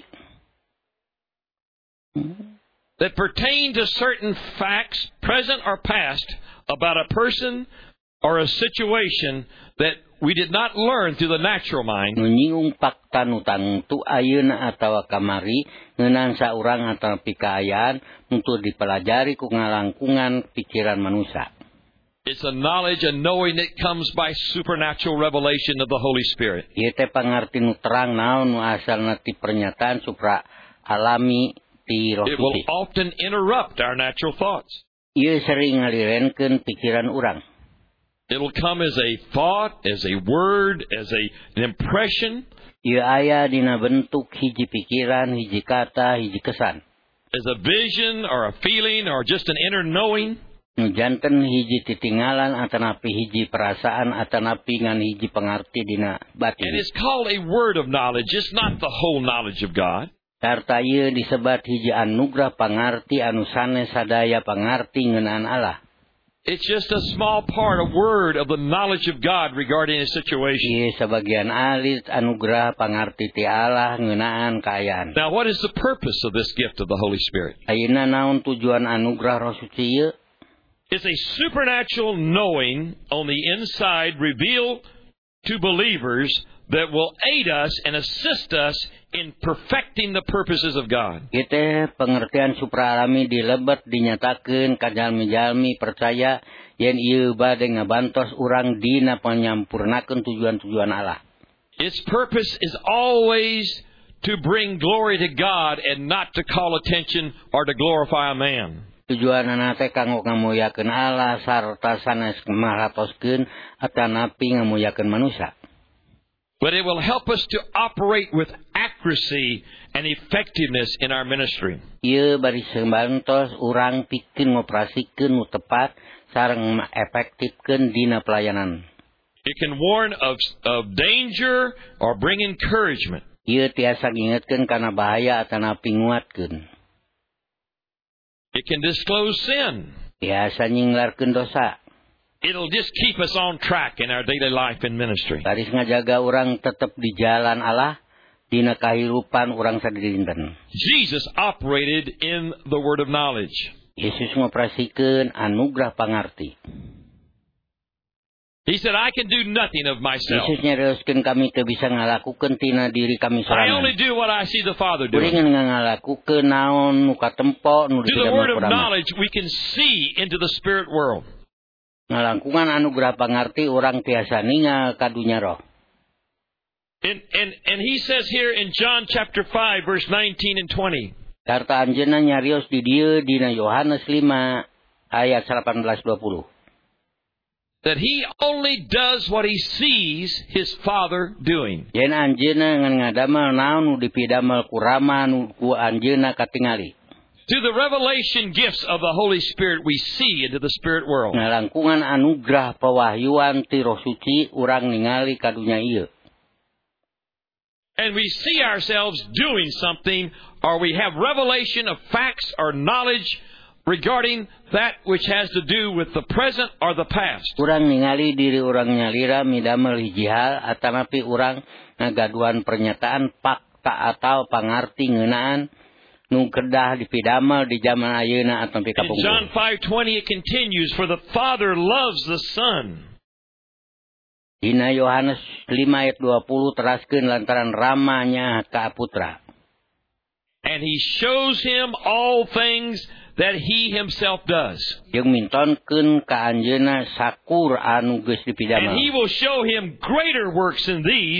That pertain to certain facts, present or past, about a person or a situation that we did not learn through the natural mind. Nyinggung fakta nu tangtu ayeuna atawa kamari ngeunaan saurang atawa pikaayaan untuk dipelajari ku ngalangkungan pikiran manusia. It's a knowledge and knowing that comes by supernatural revelation of the Holy Spirit. Ieu teh pangarti nu terang naon nu asalna ti pernyataan supra alami ti Roh It will Suci. often interrupt our natural thoughts. Ieu sering ngalirenkeun pikiran urang. It'll come as a thought, as a word, as an impression. Ieu aya dina bentuk hiji pikiran, hiji kata, hiji kesan. As a vision or a feeling or just an inner knowing. Nu janten hiji titinggalan atanapi hiji perasaan atanapi ngan hiji pangarti dina batin. And it's called a word of knowledge. It's not the whole knowledge of God. Sarta ieu disebat hiji anugerah pangarti anu sanes sadaya pangarti ngeunaan Allah. It's just a small part, a word of the knowledge of God regarding a situation. Ieu sabagian alit anugerah pangarti ti Allah ngeunaan kaayaan. Now, what is the purpose of this gift of the Holy Spirit? Ayeuna naon tujuan anugerah Roh Suci ieu? It's a supernatural knowing on the inside revealed to believers that will aid us and assist us in perfecting the purposes of God. Ieu teh pengertian supraalami dilebet dinyatakeun ka jalmi-jalmi percaya yen ieu bade ngabantos urang dina panyampurnakeun tujuan-tujuan Allah. Its purpose is always to bring glory to God and not to call attention or to glorify a man. Tujuanna teh kanggo ngamuyakeun Allah sarta sanes maratoskeun atanapi ngamuyakeun manusia. But it will help us to operate with accuracy and effectiveness in our ministry. Ieu bari sembantos urang pikeun ngoperasikeun nu tepat sareng efektifkeun dina pelayanan. It can warn of danger or bring encouragement. Ieu tiasa ngingetkeun kana bahaya atanapi nguatkeun. It can disclose sin. Tiasa nyinglarkeun dosa. It'll just keep us on track in our daily life and ministry. Baris ngajaga urang tetep di jalan Allah dina kahirupan urang sadinten. Jesus operated in the word of knowledge. Yesus ngoperasikeun anugerah pangarti. He said, I can do nothing of myself. Yesus nyarioskeun kami teu bisa ngalakukeun tina diri kami I sorangan. only do what I see the Father doing. Kuring ngalakukeun naon nu katempo nu Through the word dipidamel of kurang. knowledge, we can see into the spirit world. Ngalangkungan anugerah pangarti urang tiasa ningal kadunya roh. And he says here in John chapter 5, verse 19 and 20. Sarta anjeunna nyarios di dieu dina Yohanes 5 ayat 18-20. That he only does what he sees his Father doing. Yen anjeunna ngan ngadamel naon nu dipidamel ku Rama nu ku anjeunna katingali. Through the revelation gifts of the Holy Spirit, we see into the spirit world. Ngalangkungan anugerah pawahyuan ti Roh Suci urang ningali kadunya ieu. And we see ourselves doing something, or we have revelation of facts or knowledge regarding that which has to do with the present or the past. Urang ningali diri urang nyalira midamel hiji hal atanapi urang ngagaduhan pernyataan fakta atau pangarti ngeunaan nu kedah dipidamel di zaman ayeuna ataupun In kapungkur. John 5:20 it continues, for the Father loves the Son. Dina Yohanes 5 ayat 20 teraskeun lantaran ramanya ka putra. And he shows him all things that he himself does. Jeung mintonkeun ka anjeunna sakur anu geus And he dipidamel. will show him greater works than these,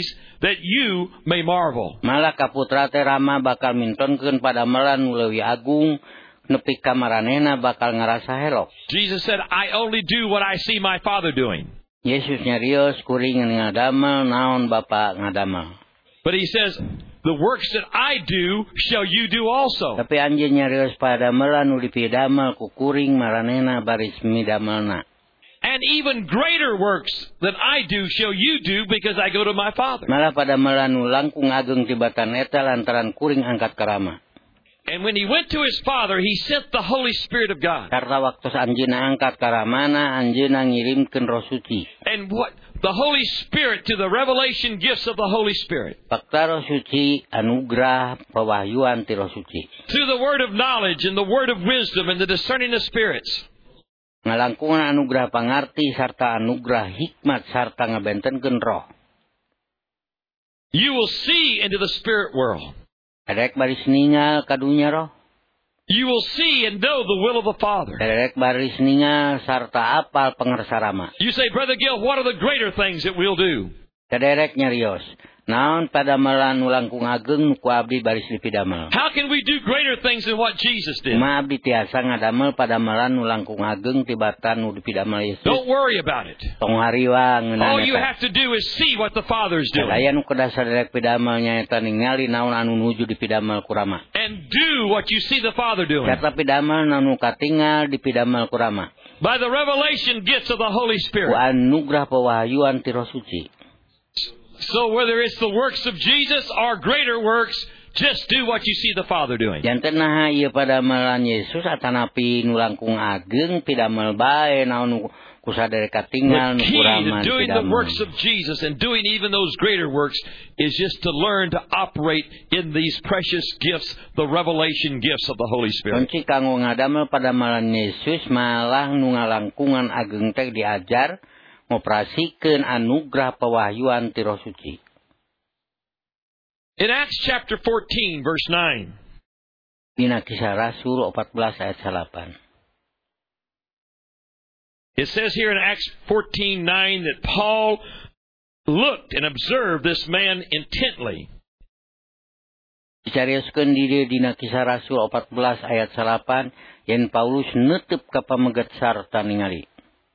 that you may marvel. Malah kaputra teh Rama bakal mintonkeun padamelan nu leuwih agung nepi ka maranehna bakal ngarasa helok. Jesus said, I only do what I see my Father doing. Yesus nyarios kuring ngadamel naon Bapa ngadamel. But he says, the works that I do shall you do also. Tapi anjeun nyarios padamelan nu dipidamel ku kuring maranehna baris midamelna. And even greater works than I do shall you do, because I go to my Father. Malah padamelan nu langkung ageng tibatan eta lantaran kuring angkat ka Rama. And when he went to his Father, he sent the Holy Spirit of God. Karena waktu anjeunna angkat ka Ramana, anjeunna ngirimkeun Roh Suci. And what the Holy Spirit, to the revelation gifts of the Holy Spirit. Fakta Roh Suci anugrah pewahyuan ti Roh Suci. Through the word of knowledge and the word of wisdom and the discerning of spirits. Ngalangkungan anugrah pangarti sarta anugrah hikmat sarta ngabentenkeun roh. You will see into the spirit world. Derek baris ningal kadunya roh. You will see and know the will of the Father. Derek baris ningal sarta apal pangarsa Rama. You say, Brother Gil, what are the greater things that we'll do? Derek nyarios. Naon padamelan nu langkung ageng nu ku abdi baris dipidamel. How can we do greater things than what Jesus did? Ma abdi tiasa ngadamel padamelan nu langkung ageng tibatan nu dipidamel Yesus. Don't worry about it. Tong hariwa ngeunana. All you have to do is see what the Father's doing. Aya nu kedasar derek pidamelnya eta ningali naon anu nuju dipidamel ku Rama. And do what you see the Father doing. Sarta pidamel nu katingal dipidamel ku Rama. By the revelation gifts of the Holy Ku Spirit. anugrah pewahyuan ti Roh Suci. So whether it's the works of Jesus or greater works, just do what you see the Father doing. Janten naha ieu padamelan Yesus atanapi nu langkung ageng pidamel bae naon nu kusadere katingal The nu key kuraman to doing the pidamel. works of Jesus and doing even those greater works is just to learn to operate in these precious gifts, the revelation gifts of the Holy Spirit. Kunci kanggo ngadamel padamelan Yesus malah nu ngalangkungan ageng teh diajar ngoperasikeun anugrah pewahyuan ti Roh Suci. In Acts chapter 14, verse 9. Dina Kisah Rasul 14 ayat 8. It says here in Acts 14:9 that Paul looked and observed this man intently. Dicarioskeun di dieu dina Kisah Rasul 14 ayat 8 yen Paulus neuteep ka pameget sarta ningali.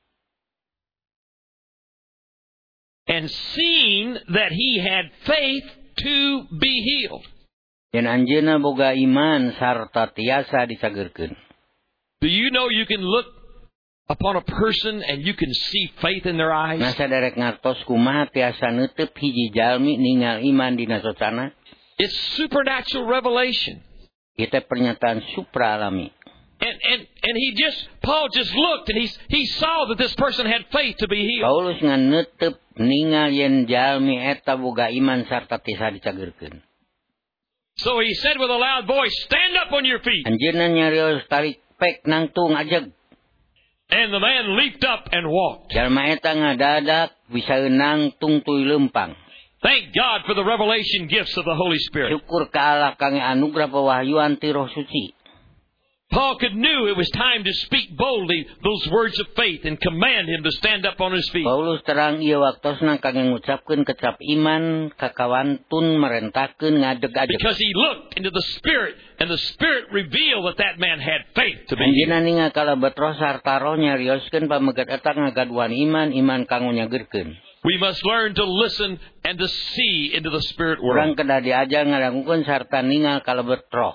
And seeing that he had faith to be healed. Yen anjeunna boga iman sarta tiasa disageurkeun. Do you know you can look upon a person and you can see faith in their eyes? Nah saderek ngartos kumaha tiasa neuteep hiji jalmi ningal iman dina sosana? It's supernatural revelation. Ieu teh pernyataan supra alami. And Paul just looked and he saw that this person had faith to be healed. Paulus nganeuteep ningal yen jalmi eta boga iman sarta tiasa dicageurkeun. So he said with a loud voice, "Stand up on your feet." Anjeunna nyarios tarik pek nangtung ajeg. And the man leaped up and walked. Jalma eta ngadadak bisa eunang tungtuy leumpang. Thank God for the revelation gifts of the Holy Spirit. Syukur ka Allah kang anugrah pewahyuan ti Roh Suci. Paul knew it was time to speak boldly those words of faith and command him to stand up on his feet. Paulus terang ieu waktosna kangge ngucapkeun kecap iman kakawantun merentakeun ngadeg-adeg. Because he looked into the Spirit and the Spirit revealed that man had faith to be healed. Anjeunna ningal kalebet roh sarta roh nyarioskeun pameget eta ngagaduan iman kanggo nyageurkeun. We must learn to listen and to see into the spirit world. Urang kedah diajar ngadangukeun sarta ningal kalebet roh.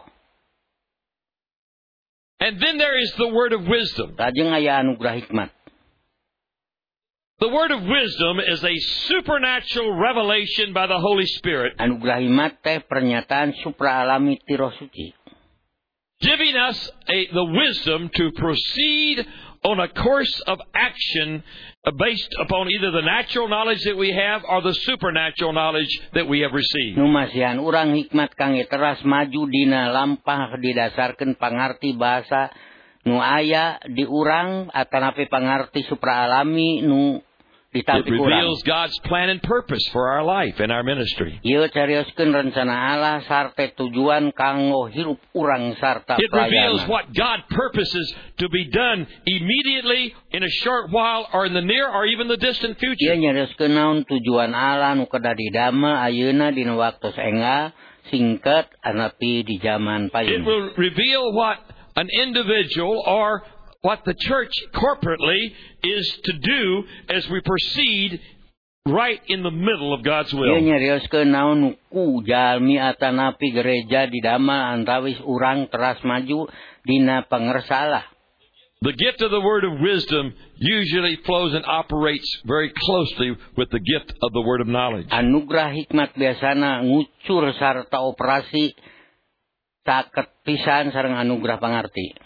And then there is the word of wisdom. Lajeng aya anugrah hikmat. The word of wisdom is a supernatural revelation by the Holy Spirit, Anugrah hikmat teh pernyataan supra alami ti Roh Suci. giving us the wisdom to proceed on a course of action based upon either the natural knowledge that we have or the supernatural knowledge that we have received. Nu masihan urang hikmat kangge teras maju dina lampah didasarkeun pangarti bahasa nu aya di urang atanapi pangarti supra alami nu It reveals God's plan and purpose for our life and our ministry. Ieu carioskeun rencana Allah sarta tujuan kanggo hirup urang sarta It reveals pelayanan. what God purposes to be done immediately, in a short while, or in the near or even the distant Ieu future. nyarioskeun naon tujuan Allah nu kada didama ayeuna dina waktu saenggal singkat anapi di zaman It payun. will reveal what an individual or what the church corporately is to do as we proceed right in the middle of God's Ieu will. nyarioskeun naon ku jalmi atanapi gereja didama antawis urang teras maju dina pangersa Allah. The gift of the word of wisdom usually flows and operates very closely with the gift of the word of knowledge. Anugerah hikmat biasana ngucur sarta operasi caket pisan sareng anugerah pangarti.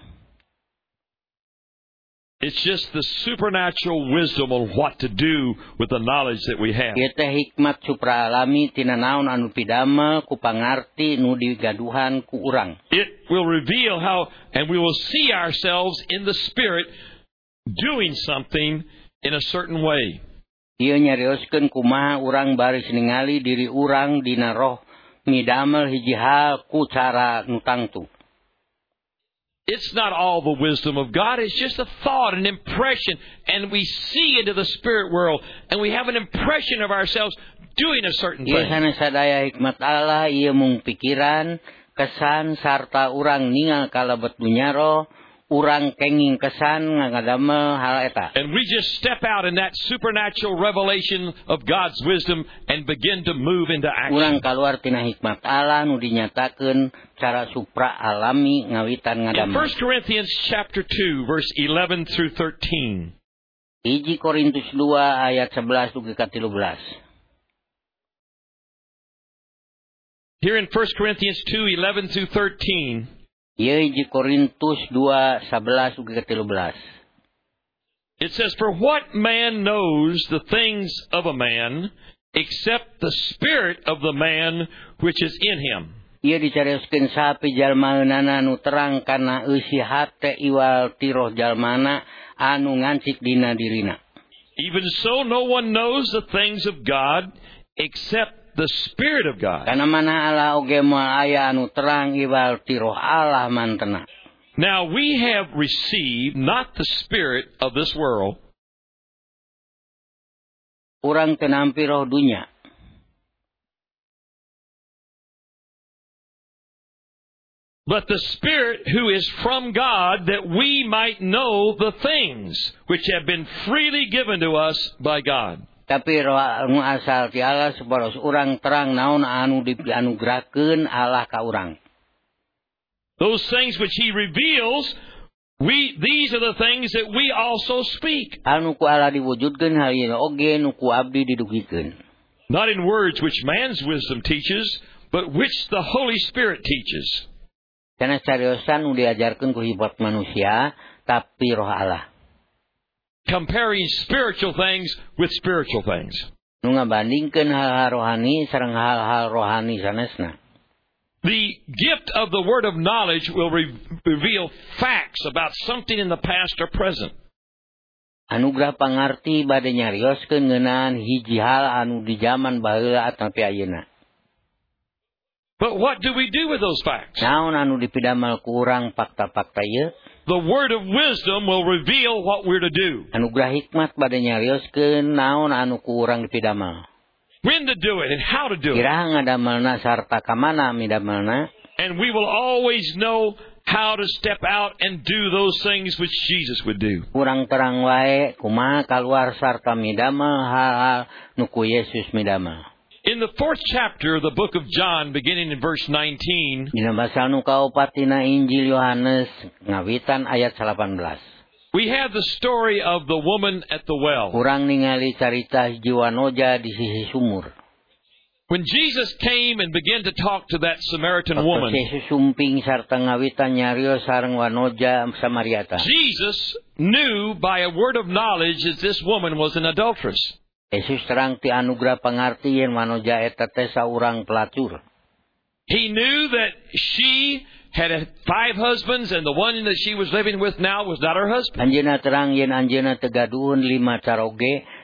It's just the supernatural wisdom on what to do with the knowledge that we have. Ieu teh hikmat supralami tina naon anu pidamel ku pangarti nu digaduhan ku urang. It will reveal how, and we will see ourselves in the Spirit doing something in a certain way. Ieu nyarioskeun kumaha urang baris ningali diri urang dina roh midamel hiji hal ku cara nu tangtu. It's not all the wisdom of God. It's just a thought, an impression. And we see into the spirit world. And we have an impression of ourselves doing a certain Ieu thing. sanes sadaya hikmat Allah, ieu mung pikiran, kesan, sarta urang ningal kalebet dunya roh, urang kenging kesan ngadamel hal eta. And we just step out in that supernatural revelation of God's wisdom and begin to move into Urang action. kaluar tina hikmat Allah nu dinyatakeun cara supra alami ngawitan In ngadamel. 1 Corinthians chapter 2, verse 11 through 13. 1 Korintus 2 ayat 11 dugi ka 13. Here in 1 Corinthians 2, 11 through 13, Ieu 1 Korintus 2 11 dugi ka 13. it says, "For what man knows the things of a man, except the spirit of the man which is in him?" Ieu dicarioskeun sapi jalmaeunana nu terang kana eusi hate iwal tiroh jalmana anu ngancik dina dirina. Even so, no one knows the things of God except the Spirit of God. Kana mana Allah oge moal aya anu terang iwal tiroh Allah mantena. Now we have received not the spirit of this world, Urang teu nampi roh dunya, but the Spirit who is from God, that we might know the things which have been freely given to us by God. tapi roh anu asal ti Allah sabaros urang terang naon anu dianugerahkeun Allah ka urang. Those things which He reveals, these are the things that we also speak. Anu ku Allah diwujudkeun hal ieu oge nu ku abdi didugikeun. Not in words which man's wisdom teaches, but which the Holy Spirit teaches. Kana cariosan nu diajarkeun ku hibrat manusia, tapi roh Allah. Comparing spiritual things with spiritual things. Nu ngabandingkeun hal-hal rohani sareng hal-hal rohani sanesna. The gift of the word of knowledge will reveal facts about something in the past or present. Anugerah pangarti bade nyarioskeun ngeunaan hiji hal anu di zaman baheula atapi ayeuna. But what do we do with those facts? Naon anu dipidamel ku urang fakta-fakta ieu? The word of wisdom will reveal what we're to do. Anugerah hikmat bade nyarioskeun naon anu ku urang dipidamel. When to do it and how to do it. Kiraha ngadamelna sarta ka mana midamelna. And we will always know how to step out and do those things which Jesus would do. Urang terang wae kumaha kaluar sarta midamel hal-hal nu ku Yesus midamel. In the 4th chapter of the book of John, beginning in verse 19, Dina basal nu kaopat tina Injil Yohanes ngawitan ayat 18. we have the story of the woman at the well. Urang ningali carita hiji wanoja di sisi sumur. When Jesus came and began to talk to that Samaritan Waktu woman, Yesus sumping sarta ngawitan nyarios sareng wanoja Samariata. Jesus knew by a word of knowledge that this woman was an adulteress. Yesus terang ti anugerah pangarti yen wanoja eta teh saurang pelacur. He knew that she had 5 husbands and the one that she was living with now was not her husband. Anjeunna terang yen anjeunna tegaduhun 5 caroge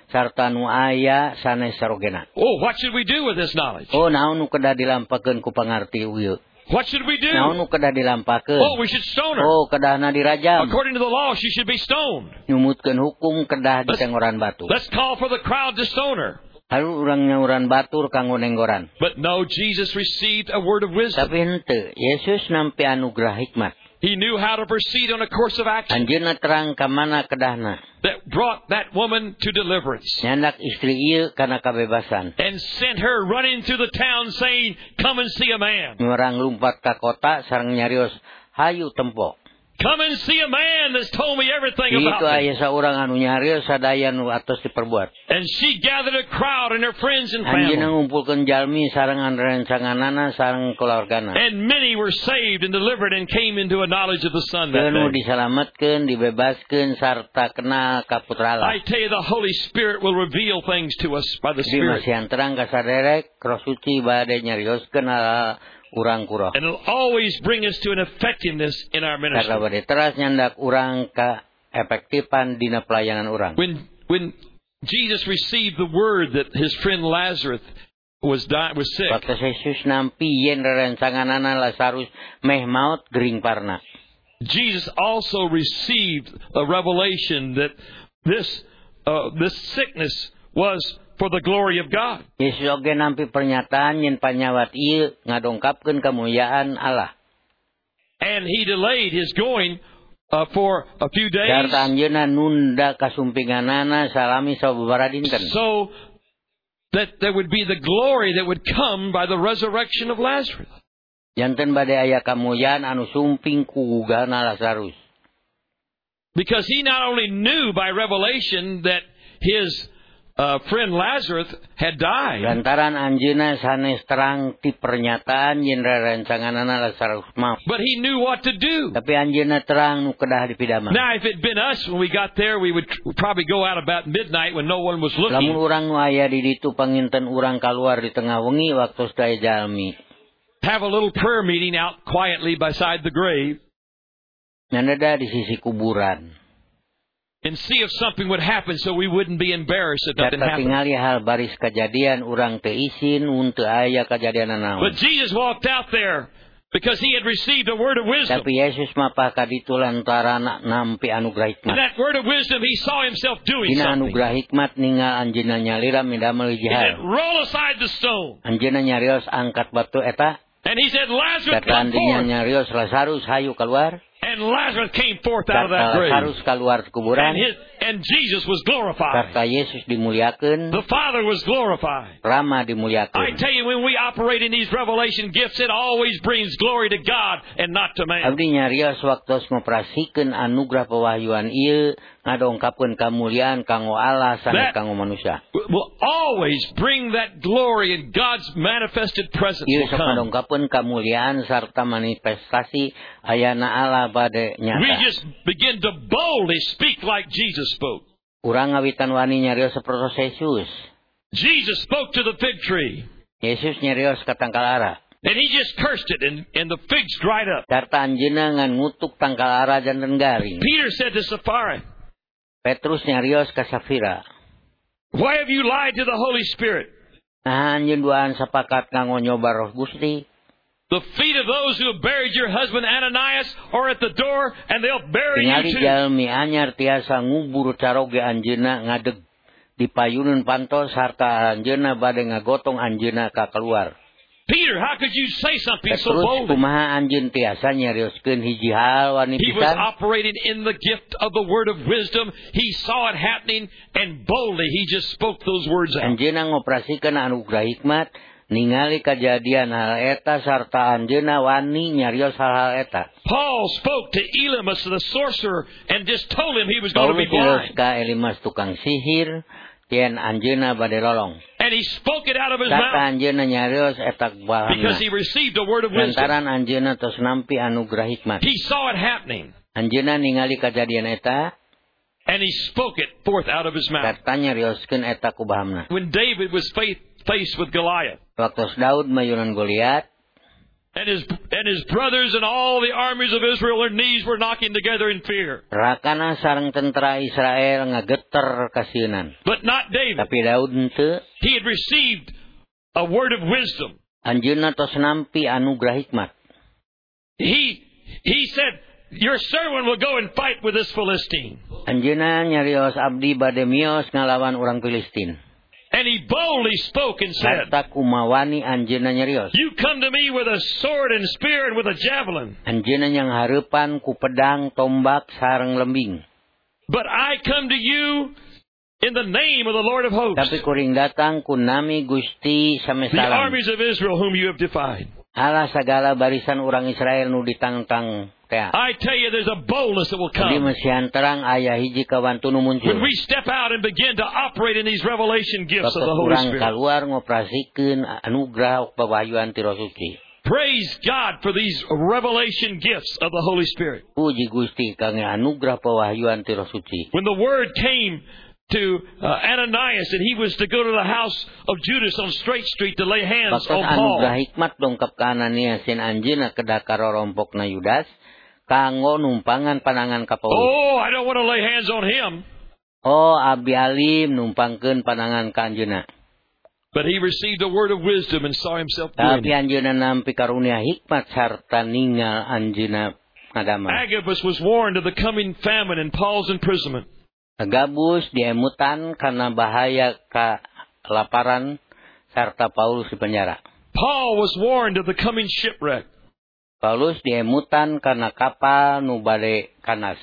sarta nu aya sanes sarogena. Oh, what should we do with this knowledge? Oh, naon nu kedah dilampakeun ku pangarti ieu? What should we do? Naon nu kedah dilampakeun? Oh, we should stone her. Oh, kedahna dirajam. According to the law, she should be stoned. Nyumutkeun hukum kedah ditenggoran batu. Let's call for the crowd to stone her. Lalu urang nyauran batur kanggo nenggoran. But no, Jesus received a word of wisdom. Tapi henteu, Yesus nampi anugerah hikmat. He knew how to proceed on a course of action Anjeunna terang ka mana kedahna. that brought that woman to deliverance. Nyandak istri ieu kana kabebasan. And sent her running through the town saying, "Come and see a man. Nyurang lumpat ka kota sareng nyarios, hayu tempo. Come and see a man that's told me everything Itu about me." aya saurang anu nyarios sadaya nu atos diperbuat. And she gathered a crowd and her friends and Anjeunna family. ngumpulkeun jalmi sareng rencanganana sareng keluargana. And many were saved and delivered and came into a knowledge of the Son that Nu day. disalametkeun, dibebaskeun sarta kenal ka Putra I Allah. tell you, the Holy Spirit will reveal things to us by the Di Spirit. masihan terang ka saderek, Roh Suci bade nyarioskeun ala urang kuroh. And it'll always bring us to an effectiveness in our Karena ministry. bade teras nyandak urang ka efektifan dina pelayanan urang. When Jesus received the word that his friend Lazarus was sick, Waktu Yesus nampi yen rerencanganana Lazarus meh maut gering parna. Jesus also received a revelation that this sickness was for the glory of God. Yesus oge nampi pernyataan yen panyawat ieu ngadongkapkeun kamuliaan Allah. And he delayed his going for a few days Sarta anjeunna nunda kasumpinganana salami sababaraha dinten. so that there would be the glory that would come by the resurrection of Lazarus. Janten bade aya kamuliaan anu sumping ku gugana Lazarus. Because he not only knew by revelation that his friend Lazarus had died, Lantaran anjeunna sanes terang ti pernyataan yen rerencanganana Lazarus maut. but he knew what to do. Tapi anjeunna terang nu kedah dipidamang. Now, if it had been us when we got there, we would probably go out about midnight when no one was Lamun looking, urang nu aya di ditu panginten urang kaluar di tengah wengi waktu sadaya jalmi. have a little prayer meeting out quietly beside the grave, Nyanda di sisi kuburan. and see if something would happen so we wouldn't be embarrassed if nothing Kata happened. tingali hal baris kejadian urang teu izin untuk aya kejadian naon. But Jesus walked out there because he had received a word of wisdom. Tapi Yesus mapah kaditu lantaran nampi anugerah In hikmat. that word of wisdom, he saw himself doing Dina something. anugerah hikmat ningal anjeunna nyalira midamel He said, jihad. "Roll aside the stone." Anjeunna nyarios angkat batu eta. And he said, "Lazarus, Kata come andinya forth." nyarios Lazarus hayu keluar. And Lazarus came forth out of that Kata grave. Lazarus keluar ti kuburan. And Jesus was glorified. Kata Yesus dimuliakeun. The Father was glorified. Rama I dimuliakeun. tell you, when we operate in these revelation gifts, it always brings glory to God and not to man. Abdi nyarios waktos ngoperasikeun anugerah pewahyuan ieu ngadongkapkeun kamuliaan kanggo Allah sanes kanggo manusia. Will always bring that glory and God's manifested presence Ieu will sok come. ngadongkapkeun kamuliaan sarta manifestasi ayana Allah bade We nyata. just begin to boldly speak like Jesus spoke. Urang ngawitan wani nyarios sapertos Yesus. Jesus spoke to the fig tree, Yesus nyarios ka tangkal ara. and he just cursed it, and the figs dried up. Sarta anjeunna ngan ngutuk tangkal ara janten garing. Peter said to Sapphira, Petrus nyarios ka Safira. "Why have you lied to the Holy Spirit? Nah anjeun duaan sapakat nganggo nyoba Roh Gusti. The feet of those who have buried your husband Ananias are at the door, and they'll bury you Tingali too." jalmi anyar tiasa ngubur caroge anjeunna ngadeg di payunun pantos sarta anjeunna bade ngagotong anjeunna ka keluar. Peter, how could you say something so Petrus boldly? kumaha anjeun tiasa nyarioskeun hiji hal wani He was pisan. operating in the gift of the word of wisdom. He saw it happening, and boldly he just spoke those words out. Anjeunna ngoperasikeun anugerah hikmat ningali kejadian hal eta sarta anjeunna wani nyarios hal-hal eta. Paul spoke to Elymas the sorcerer and just told him he was going to Paulus be blind. ka Elimas tukang sihir tien anjeunna bade lolong. And he spoke it out of his Kata mouth anjeunna nyarios eta because bahanna. he received a word of wisdom. Lantaran anjeunna tos nampi anugerah hikmat. He saw it happening, Anjeunna ningali kejadian eta and he spoke it forth out of his mouth. sarta nyarioskeun eta ku bahamna. When David was faced with Goliath, Waktu Daud mayunan Goliat, And his brothers and all the armies of Israel, their knees were knocking together in fear. Rakana sareng tentara Israel ngageter kasienan. But not David. Tapi Daud henteu. He had received a word of wisdom. Anjeunna tos nampi anugerah hikmat. He said, your servant will go and fight with this Philistine. Anjeunna nyarios abdi bade mios ngalawan urang Filistin. And he boldly spoke and said, Sarta kumawani anjeunna nyarios. you come to me with a sword and spear and with a javelin. Anjeunna nyang hareupan ku pedang, tombak, sareng lembing. But I come to you in the name of the Lord of hosts, Tapi kuring datang ku nami Gusti the samesalam. armies of Israel whom you have defied. Allah sagala barisan urang Israel nu ditangtang teh. I tell you, there's a boldness that will Di come. mesian terang aya hiji kawantu nu muncul. When we step out and begin to operate in these revelation gifts of Bakal the Holy urang Spirit. kaluar ngoperasikeun anugerah pawayuan ti Roh Suci. Praise God for these revelation gifts of the Holy Spirit. Puji Gusti kang anugerah pawahyuan ti Roh Suci. When the word came to Ananias and he was to go to the house of Judas on Straight Street to lay hands Bakal on Paul. anugerah hikmat dongkap ka Ananias sin anjeunna kedah karorompokna Yudas kanggo numpangan panangan ka Paulus. Oh, I don't want to lay hands on him. Oh, abdi alim numpangkeun panangan ka anjeunna. But he received a word of wisdom and saw himself doing Tapi it. anjeunna nampi karunia hikmat sarta ningal anjeunna ngadamel. Agabus was warned of the coming famine and Paul's imprisonment. Agabus diemutan karena bahaya kelaparan sarta Paulus di penjara. Paul was warned of the coming shipwreck. Paulus diemutan karena kapal nu bade kanas.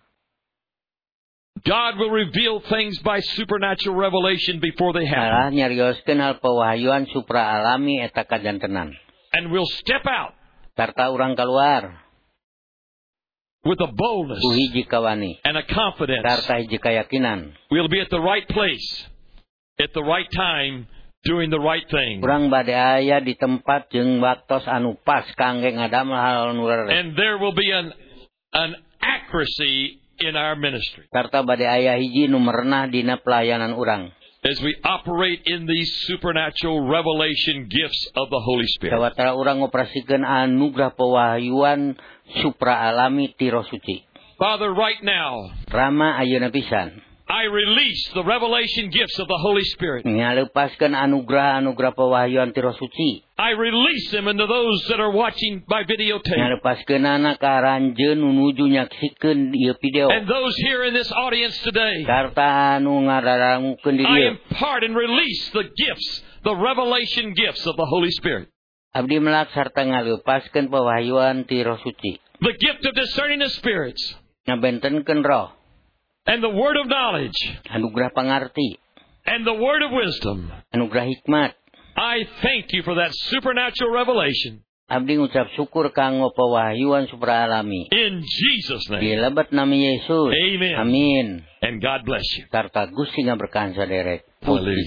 God will reveal things by supernatural revelation before they happen. Allah nyarioskeun hal pawahyuan supra alami eta kajantenan. And we'll step out Sarta urang kaluar with a boldness ku hiji kawani and a confidence. sarta hiji kayakinan. We'll be at the right place, at the right time, doing the right thing. Urang bade aya di tempat jeung waktos anu pas kangge ngadamel hal nu leres. And there will be an accuracy in our ministry Sarta bade aya hiji nu merenah dina pelayanan urang. as we operate in these supernatural revelation gifts of the Holy Spirit. Sawatara urang ngoperasikeun anugerah pawahyuan supra alami ti Roh Suci. Father, right now, Rama ayeuna pisan I release the revelation gifts of the Holy Spirit. ngalepaskeun anugerah pawahyuan ti Roh Suci. I release them into those that are watching by videotape. Ngalepaskeunana ka ranjeun nu nuju nyaksikeun ieu video. And those here in this audience today, Sarta anu ngararangukeun di I dieu. impart and release the gifts, the revelation gifts of the Holy Spirit. Abdi melak sarta ngalepaskeun pawahyuan ti Roh Suci. The gift of discerning the spirits Ngabentenkeun roh, and the word of knowledge anugerah pangarti, and the word of wisdom. anugerah hikmat. I thank you for that supernatural revelation. Abdi ngucap syukur kanggo pawahyuan supra alami. In Jesus' Di name. lebat nami Yesus. Amen. Amin. And God bless you. Sarta Gusti ngaberkahan saderek. Hallelujah.